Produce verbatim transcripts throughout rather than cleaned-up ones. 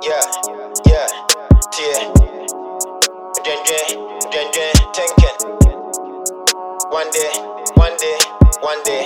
Yeah, yeah, yeah. Jen Jen, Jen Jen, Tenken. One day, one day, one day.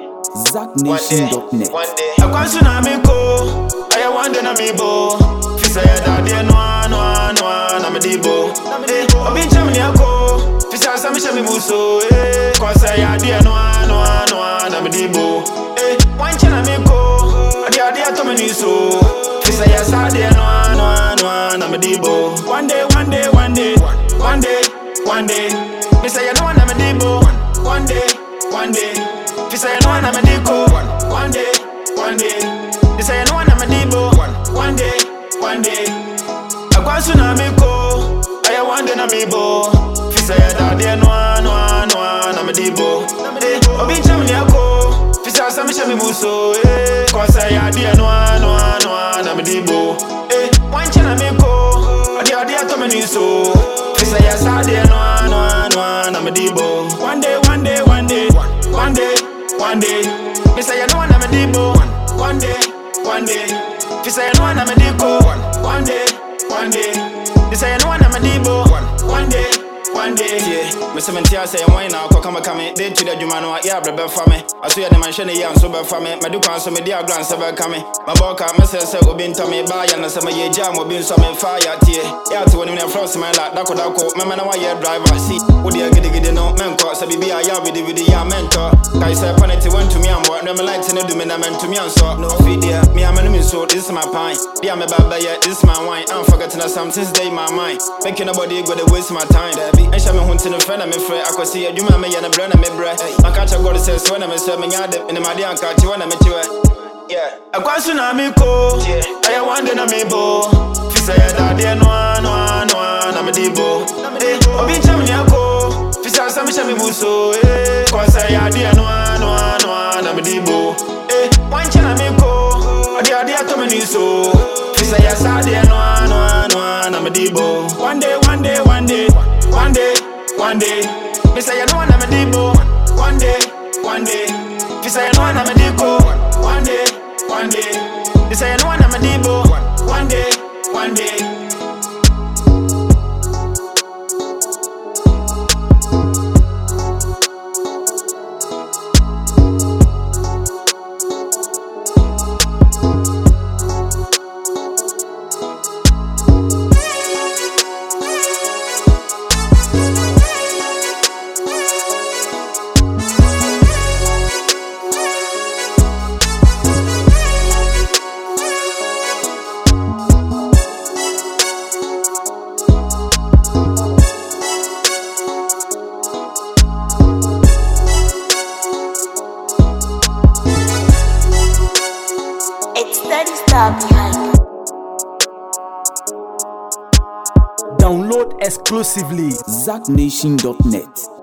Zack Nation dot net. One day. I can't tsunami go. I want to be bo. Fisa ya daddy no no no na me dibo. Eh, obi chamni ako. Fisa sami shami buso. Eh, kwasa ya daddy no no no na me dibo. Eh, one chana me go. Adi adi atomi ni so. Fisa ya sadie no no no na me dibo. One day, one day, one day, one day, one day. Fisa ya no na me dibo. One day, one day. Fisa ya no na me dibo. One day, one day. Fisa ya no na me dibo. One day, one day. Akwa tsunami ko. Aya one day na me bo. Fisa ya daddy no no no na me dibo. Eh, obi chamni ako. Fisa sami shami buso. Eh, kwasa ya daddy no no no na me dibo. Eh, one chana me ko. Adi adi atomi ni so. Fisa ya sadie no no no na me dibo. One day, one day, one day, one day, one day. Fisa ya no na me dibo. One day, one day. Fisa ya no na me dibo. One day, one day. Fisa ya no na me dibo. One day, one day. Yeah, me seventy say wine now ko kama kame. Dey to the juma no ya brebe fa me. Aso ya de man shene ya so be fa me. Me du kwan so me dia grand se be kame. Ma boka me se se obi ntame ba ya na se me ye jam obi nso me fa ya tie. Ya to woni me frost man la dako dako. Me me na wa ye driver see. Wo de gidi gidi no men ko se bibi ya ya bidi bidi ya mentor. Kai se paneti want to me am what no me like to do me na men to me anso. No feed there. Me am no me so this is my pine. Dia me baba yeah this is my wine. I'm forgetting that something stay my mind. Making nobody go to waste my time. And show me hunting a friend of me friend. I could see you man me and a brand of me breath. I catch a go to say so when I'm serving out in the Madian catch you when I met you. Yeah. I can't tsunami ko. I want to me bo. Fisa ya daddy no no no na me dibo. Eh, obi chamni ako. Fisa sami shami buso. Eh, kwasa ya daddy no no no na me dibo. Eh, one chana me ko. Adi adi atomi ni so. Fisa ya sadie no no no na me dibo. One day, one day, one day, one day, one day. Fisa ya no na me dibo. One day, one day. Fisa ya no na me dibo. One day, one day. Fisa ya no na me dibo. One day, one day. Steady star behind. Download exclusively Zack Nation dot net.